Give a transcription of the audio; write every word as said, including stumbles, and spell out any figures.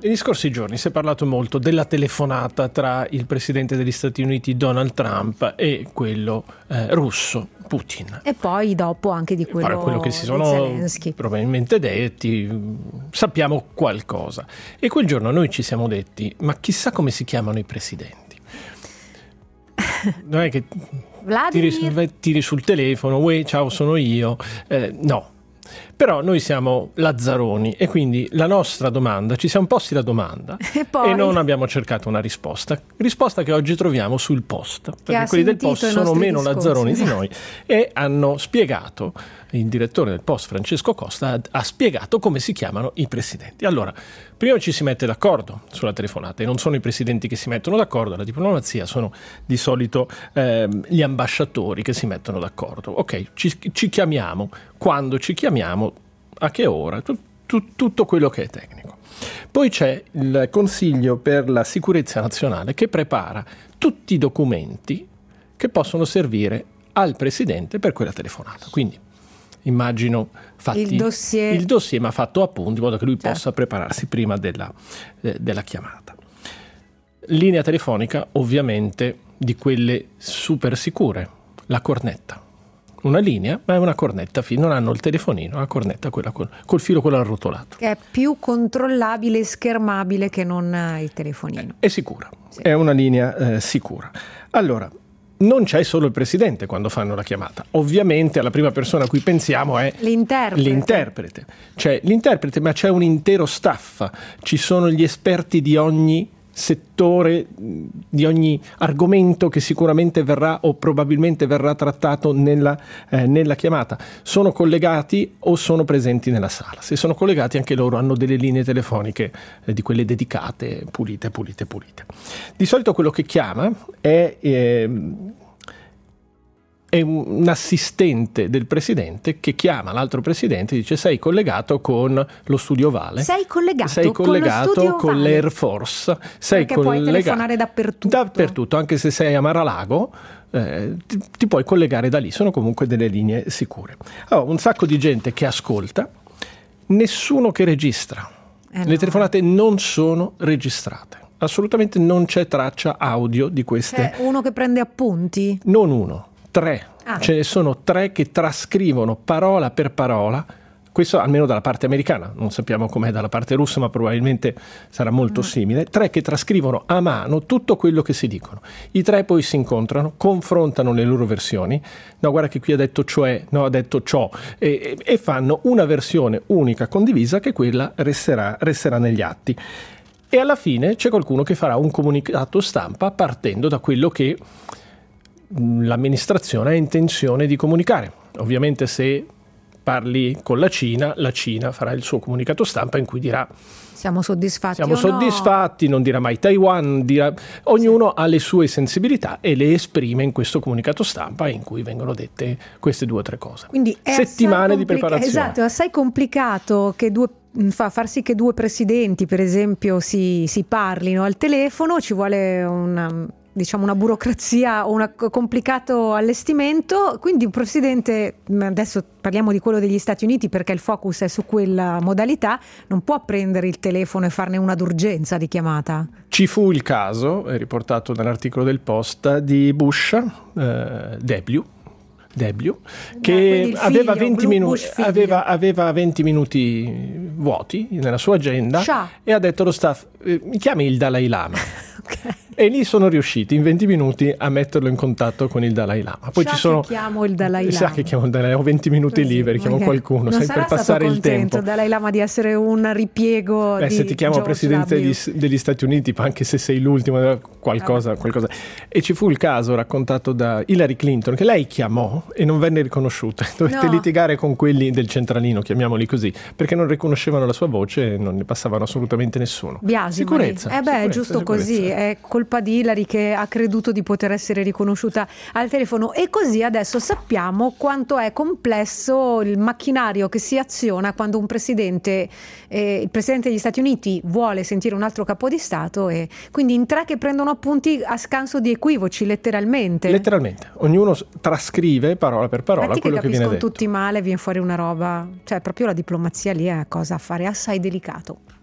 Negli scorsi giorni si è parlato molto della telefonata tra il presidente degli Stati Uniti Donald Trump e quello eh, russo Putin. E poi dopo anche di quello, quello che si sono Zelensky. probabilmente detti, sappiamo qualcosa. E quel giorno noi ci siamo detti, ma chissà come si chiamano i presidenti. Non è che tiri, tiri sul telefono, uè, ciao sono io, eh, no. Però noi siamo lazzaroni e quindi la nostra domanda, ci siamo posti la domanda e, poi... e non abbiamo cercato una risposta. Risposta che oggi troviamo sul Post, perché quelli del Post sono meno discorsi, lazzaroni esatto. di noi, e hanno spiegato, il direttore del Post Francesco Costa ha spiegato come si chiamano i presidenti. Allora, prima ci si mette d'accordo sulla telefonata e non sono i presidenti che si mettono d'accordo, la diplomazia sono di solito eh, gli ambasciatori che si mettono d'accordo. Ok, ci, ci chiamiamo, quando ci chiamiamo, a che ora, tu, tu, tutto quello che è tecnico. Poi c'è il Consiglio per la Sicurezza Nazionale che prepara tutti i documenti che possono servire al presidente per quella telefonata. Quindi immagino fatti il dossier, il dossier ma fatto a punti, in modo che lui certo. possa prepararsi prima della, eh, della chiamata. Linea telefonica ovviamente di quelle super sicure, la cornetta. Una linea, ma è una cornetta, non hanno il telefonino, la cornetta quella col, col filo quello arrotolato. Che è più controllabile e schermabile che non il telefonino. È sicura, sì. È una linea eh, sicura. Allora, non c'è solo il presidente quando fanno la chiamata. Ovviamente la prima persona a cui pensiamo è l'interprete. l'interprete. C'è l'interprete, ma c'è un intero staff. Ci sono gli esperti di ogni settore, di ogni argomento che sicuramente verrà o probabilmente verrà trattato nella, eh, nella chiamata. Sono collegati o sono presenti nella sala. Se sono collegati anche loro hanno delle linee telefoniche eh, di quelle dedicate, pulite, pulite, pulite. Di solito quello che chiama è... Eh, è un assistente del presidente che chiama l'altro presidente e dice sei collegato con lo studio Ovale, sei collegato, sei collegato con, lo studio con l'Air Force, sei perché collega- puoi telefonare dappertutto dappertutto, anche se sei a Mar-a-Lago eh, ti, ti puoi collegare da lì, sono comunque delle linee sicure. Allora, un sacco di gente che ascolta, nessuno che registra, eh le no. telefonate non sono registrate, assolutamente non c'è traccia audio di queste. C'è uno che prende appunti? Non uno, tre. Ah. Ce ne sono tre che trascrivono parola per parola, questo almeno dalla parte americana, non sappiamo com'è dalla parte russa, ma probabilmente sarà molto mm. simile, tre che trascrivono a mano tutto quello che si dicono. I tre poi si incontrano, confrontano le loro versioni, no guarda che qui ha detto cioè, no ha detto ciò, e, e fanno una versione unica condivisa che quella resterà, resterà negli atti. E alla fine c'è qualcuno che farà un comunicato stampa partendo da quello che l'amministrazione ha intenzione di comunicare. Ovviamente se parli con la Cina, la Cina farà il suo comunicato stampa in cui dirà siamo soddisfatti siamo o soddisfatti, no? Non dirà mai Taiwan, dirà, ognuno sì. ha le sue sensibilità e le esprime in questo comunicato stampa in cui vengono dette queste due o tre cose. Quindi è settimane complica- di preparazione. Esatto, è assai complicato che due fa far sì che due presidenti, per esempio, si, si parlino al telefono, ci vuole una diciamo una burocrazia o un complicato allestimento, quindi un presidente, adesso parliamo di quello degli Stati Uniti perché il focus è su quella modalità, non può prendere il telefono e farne una d'urgenza di chiamata. Ci fu il caso, è riportato dall'articolo del Post, di Bush, eh, W, W che figlio, aveva, venti minu- aveva, aveva aveva venti minuti vuoti nella sua agenda Shah. E ha detto allo staff eh, mi chiami il Dalai Lama. Okay. E lì sono riusciti in venti minuti a metterlo in contatto con il Dalai Lama. Poi sa ci sono che chiamo il Dalai Lama. Sa che chiamo il Dalai Lama, ho venti minuti Così, liberi, chiamo qualcuno, non sai, sarà per passare stato il tempo. contento Dalai Lama di essere un ripiego. Beh, di se ti chiamo George presidente degli, W. degli Stati Uniti, anche se sei l'ultimo, qualcosa, ah, qualcosa. E ci fu il caso raccontato da Hillary Clinton che lei chiamò e non venne riconosciuta. Dovette no. litigare con quelli del centralino, chiamiamoli così, perché non riconoscevano la sua voce e non ne passavano assolutamente nessuno. Biasimoli. Sicurezza. Eh beh, sicurezza, è giusto sicurezza. Così, è colpa di Hillary che ha creduto di poter essere riconosciuta al telefono, e così adesso sappiamo quanto è complesso il macchinario che si aziona quando un presidente, eh, il presidente degli Stati Uniti vuole sentire un altro capo di Stato, e quindi in tre che prendono appunti a scanso di equivoci, letteralmente. Letteralmente, ognuno trascrive parola per parola Metti quello che che viene detto. capiscono tutti male, viene fuori una roba, cioè proprio la diplomazia lì è una cosa a fare assai delicato.